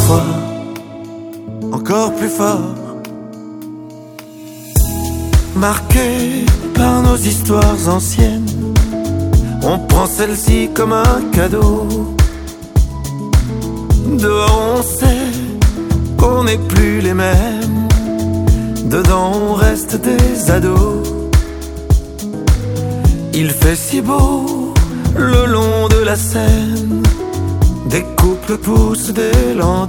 fois, encore plus fort, marqué par nos histoires anciennes. On prend celle-ci comme un cadeau. Dehors on sait qu'on n'est plus les mêmes. Dedans on reste des ados. Il fait si beau le long de la Seine. Des couples poussent des landaux.